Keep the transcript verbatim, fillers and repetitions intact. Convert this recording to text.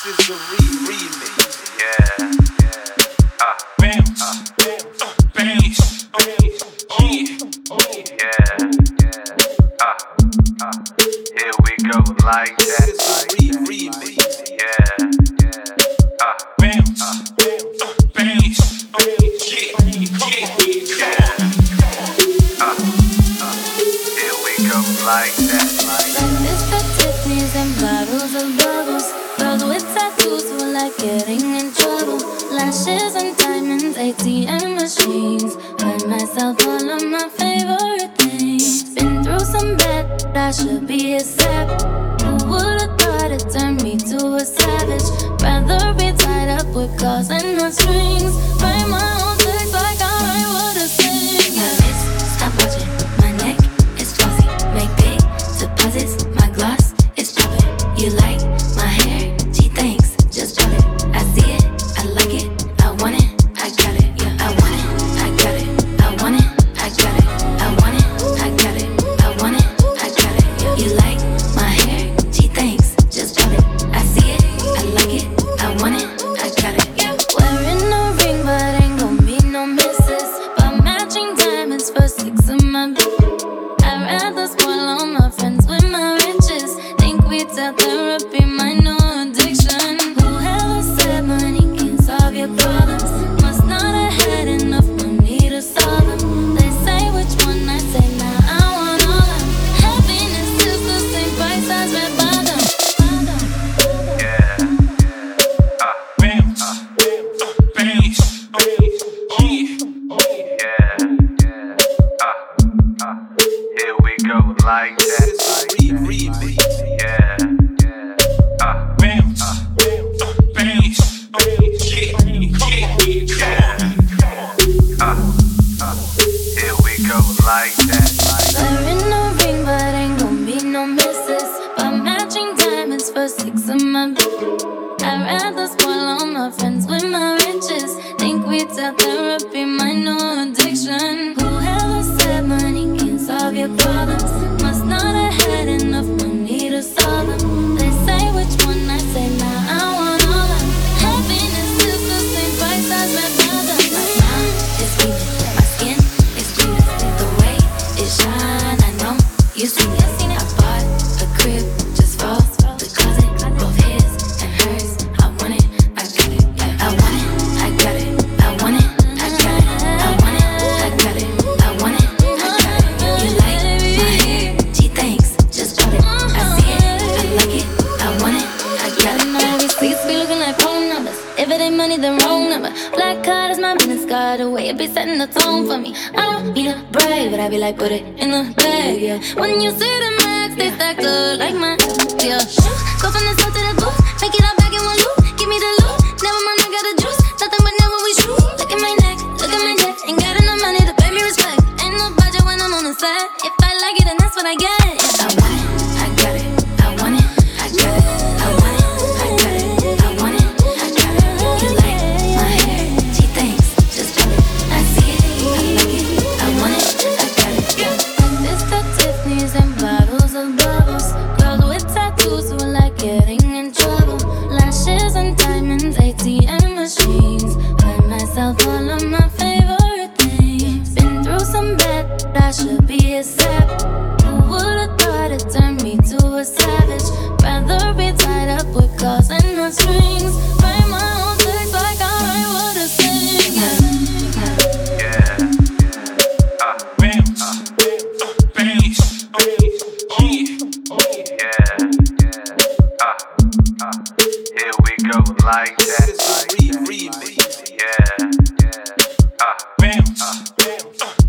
This is the re-remix. Yeah, yeah. Uh, bounce, uh, bounce, yeah, yeah. Uh, uh, here we go like that. This is the re-remix. Yeah, yeah. Uh, bounce, uh, bounce, yeah, yeah. Uh, uh, here we go like that. Breakfast at Tiffany's and bottles of bubbles. Girls with tattoos who like getting in trouble. Lashes and diamonds, A T M machines. Buy myself all of my favorite things. Been through some bad, but I should be a sap. Who would've thought it turned me to a savage? Rather be tied up with calls and not strings. Write my own sex like I write what I sing. My wrist, stop watching. My neck is flossy. Make big deposits. My gloss is popping. You like my hair? Gee, thanks. Just pop it. I see it. I like it. I want it. I got it. Yeah, I want it. I got it. I want it. I got it. I want it. I got it. I want it. I got it. Yeah. You like my hair? Gee, thanks. Just pop it. I see it. I like it. I want it. I got it. Yeah. Wearing a ring, but ain't gon' be no misses. But matching diamonds for six of my bitches. I'd rather spoil all my friends with my riches. Think we tell therapy my new addiction. Whoever said money can solve your problems must not have had enough money to solve them. They say which one, I say nah, I want all of them. Happiness is the same price as red bottom. Yeah, yeah. Uh, bounce, uh, bounce, yeah, yeah. Uh, uh, here we go like This that. is the re-remix. Yeah, yeah. Uh, bounce, uh, bounce, yeah, yeah. Uh, uh, here we go like that. Wearing a ring, but ain't gon' be no misses. But matching diamonds for six of my bitches. I'd rather spoil all my friends with my riches. Think we tell therapy my new addiction. Whoever said money can solve your problems must not have had enough money to solve them. They say which one, I say nah, I want all of them. Happiness is the same price as red bottom. My smile is beaming, my skin is gleaming. The way it shine, I know you seen it. I bought a crib just for the closet, both his and hers. I want it, I got it. I want it, I got it. I want it, I got it. I want it, I got it. I want it, I got it. You like my hair? Gee, thanks. Just pop it. I see it, I like it. I want it, I got it. All receipts be looking like phone numbers. If it ain't money, then wrong number. Black card is my business card. The way it be setting the tone for me. I don't need a brave, but I be like, put it in the bag, yeah. When you see the max, they stack up like my, yeah. Go from the south to the booth, make it all back in one loop. Give me the loot, never mind, I got the juice. Nothing but never we shoot. Look at my neck, look at my neck. Ain't got enough money to pay me respect. Ain't no budget when I'm on the set. If I like it, then that's what I get. I want it, I got it. I want it, I got it. I want it, I got it. I want it, I got it. You like my hair? Gee, thanks. Just pop it. I see it, I like it. I want it, I got it. Breakfast at Tiffany's and bottles of bubbles. Girls with tattoos who like getting in trouble. Lashes and diamonds, A T M machines. Buy myself all of my favorite things. Been through some bad, but I should be a sap. Who would've thought it turned me to a savage? Rather be tied up with calls and not strings. Write my own sex like I write what I sing. Yeah, yeah. Uh, bounce, uh, bounce, yeah, yeah. Uh, uh, here we go like This that. is the re-remix. Yeah, yeah. Uh, bounce, uh,